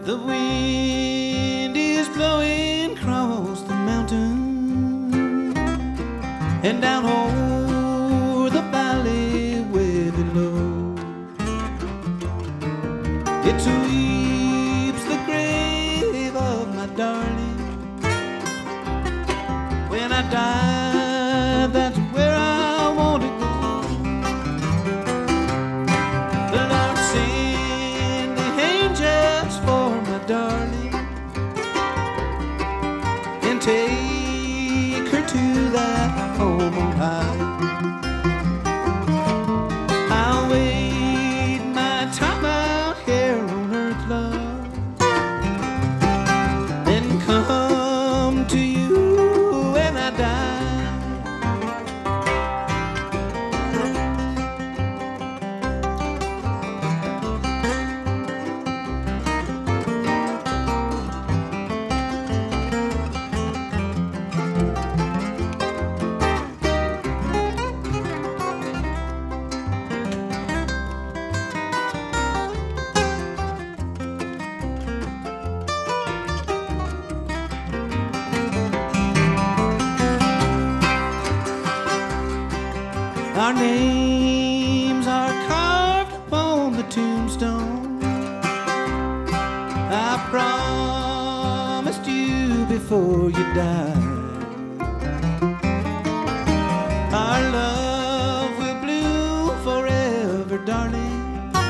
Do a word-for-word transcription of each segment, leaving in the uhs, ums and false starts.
The wind is blowing across the mountain and down o'er the valley way below. It sweeps the grave of my darling. When I die, that's where I want to go. The Lord send the angels for my darling and take her to that home on high. I'll wait my time out here on earth, love, and come to you when I die. Our names are carved upon the tombstone. I promised you before you died. Our love will bloom forever, darling,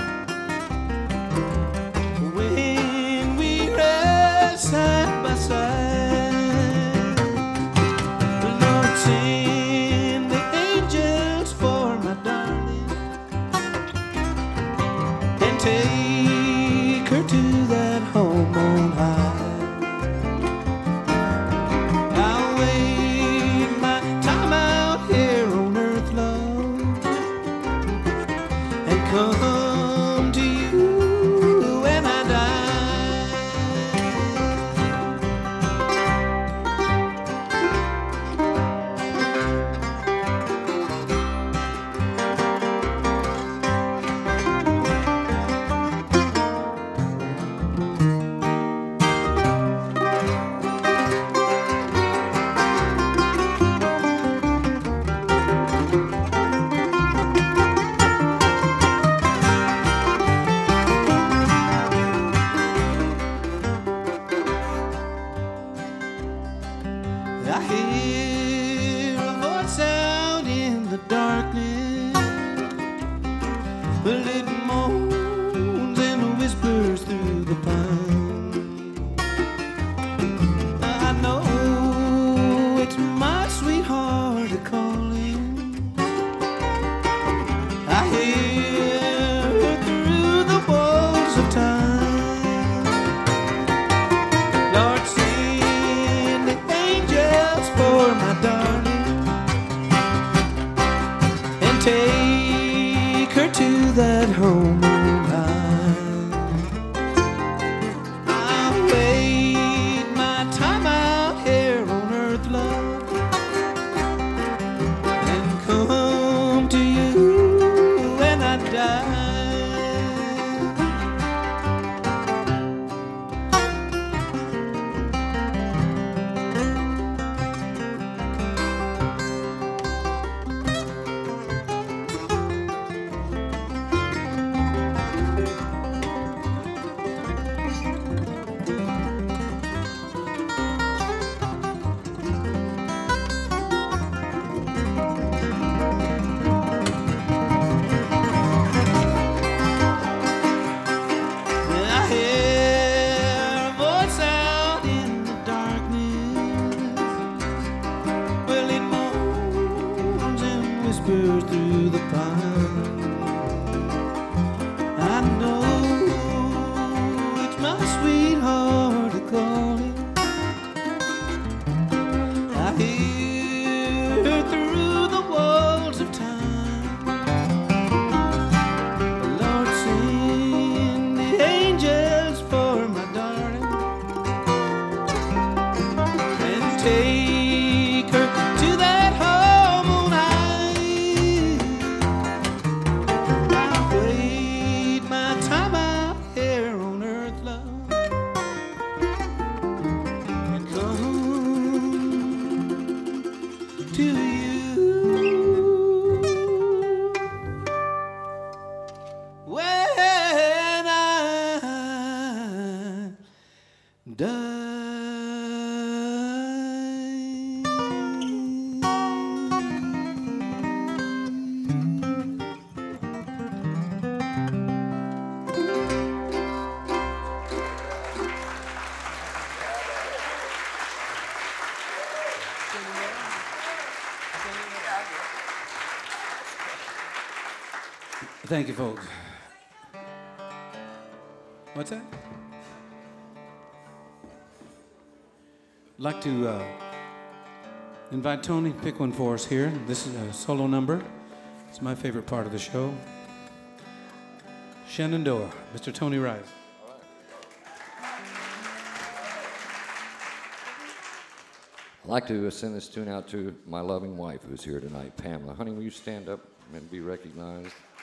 when we rest side by side. The Lord send the angels for my darling and take her to that home on high. I'll wait my time out here on earth, love, and come to you when I die. I hear a voice out in the darkness, but it moans and whispers through the pine. I know it's my sweetheart a-calling. I hear her through the walls of time. Lord, send the angels for my darling and take her to that home on high. I'll wait my time out here on earth, love, and come to you when I die. I hear a voice out in the darkness. Well, it moans and whispers through the pine. I know it's my sweetheart a-calling. I hear her through the walls of time. Lord, send the angels for my darling and take her to that home on high. I'll wait my time out here on earth, love, Thank you, folks. What's that? I'd like to uh, invite Tony to pick one for us here. This is a solo number. It's my favorite part of the show. Shenandoah, Mister Tony Rice. I'd like to send this tune out to my loving wife who's here tonight, Pamela. Honey, will you stand up and be recognized?